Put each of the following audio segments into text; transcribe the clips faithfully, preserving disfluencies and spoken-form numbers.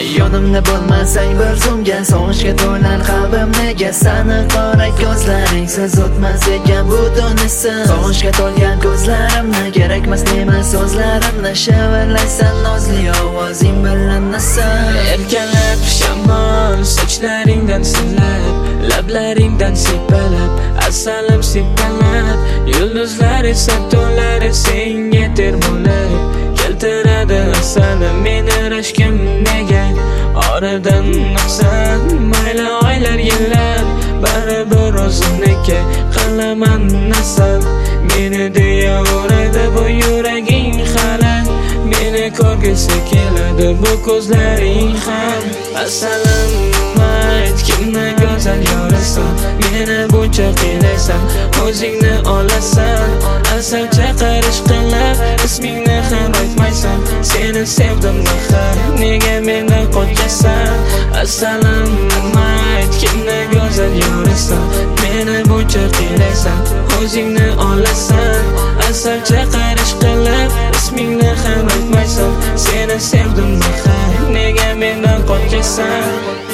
Yonimda bo'lmasang bir zumga, sog'inchga to'lar qalbim nega? Sani qora ko'zlaringsiz o'tmas ekan bu tunisi. Sog'inchga to'lgan ko'zlarimni, kerakmas nima so'zlarimni, shivirlaysan nozli ovozing bilan nasan. Erkalab shamol sochlaringdan silab, lablaringdan sipalab, asalim sipalab, yulduzlar esa to'lar senga termulib keltiradi asalim meni rashkim nega? Oradan naqsan mayli oylar yillar, baribir o'zimniki qilaman nasab. Meni deyaveradi bu yuraging hali, meni ko'rgisi keladi bu ko'zlaring ham. Asalim ayt, kimni go'zal yorasan, meni buncha qiynaysan, o'zingni olasan. Asal chaqirish qilib ismingni ham aytmaysan, seni sevdim axir nega mendan qochasan? Asalim ayt, kimni go'zal yorasan, meni buncha qiynaysan, o'zingni olasan. Asal chaqirish qilib ismingni ham aytmaysan, seni sevdim axir nega mendan qochasan?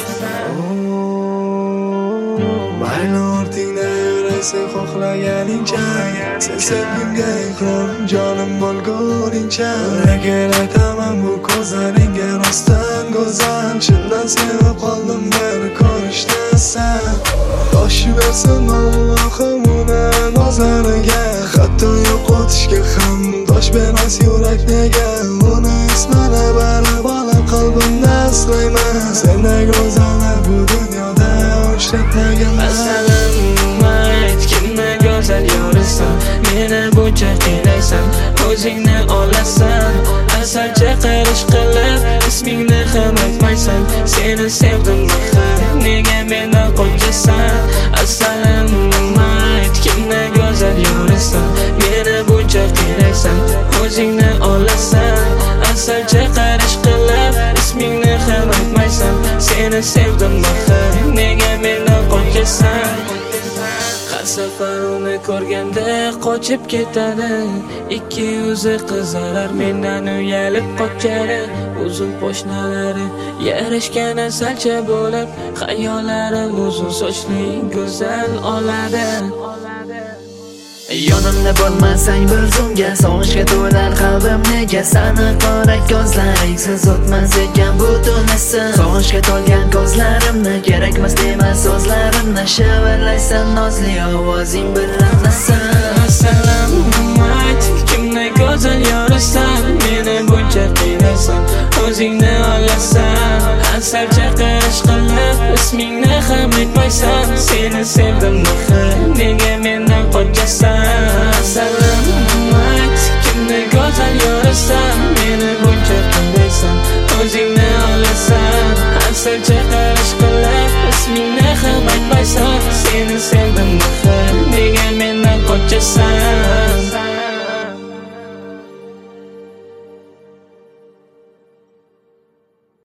Mayli ortingda yuraysan xohlaganingcha, sen sevgimga iqror jonim bo'lguningcha. Agar aytaman bu ko'zlaringga rostdan go'zal, chindan sevib qoldim beni ko'rishda sen. Toshiversin Allohim uni nazariga, hatto yo'qotishga ham tosh bermas yurak nega? Uni ismini barib olib qalbimda asrayman, sendek go'zallar bu dunyoda uchratmaganman. Asalim ayt, kimni go'zal yorasan, meni buncha qiynaysan, o'zingni olasan. Asal chaqirish qilib ismingni ham aytmaysan, seni sevdim axir nega mendan qochasan? Asalim ayt, kimni go'zal yorasan, meni buncha qiynaysan, o'zingni olasan. Asal chaqirish qilib ismingni ham aytmaysan, seni sevdim axir nega mendan qochasan? Har safar uni ko'rganda qochib ketadi, ikki yuzi qizarar mendan uyalib qochadi. Uzun poshnalari yarashgan asalcha bo'lib, xayollari uzun sochli go'zal oladi. Yonimda bo'lmasang bir zumga, sog'inchga to'lar qalbim nega? Sani qora ko'zlaringsiz o'tmas ekan bu tunisi. Sog'inchga to'lgan ko'zlarimni, kerakmas nima so'zlarimni, shivirlaysan nozli ovozing bilan nasan. Asalim ayt, kimni go'zal yorasan, meni buncha qiynaysan, o'zingni olasan. Asal chaqirish qilib ismingni ham aytmaysan, seni sevdim axir nega mendan qochasan? Asalim ayt, kimni go'zal yorasan, meni buncha qiynaysan, o'zingni olasan. Asal chaqirish qilib ismingni ham aytmaysan, seni sevdim axir nega mendan qochasan?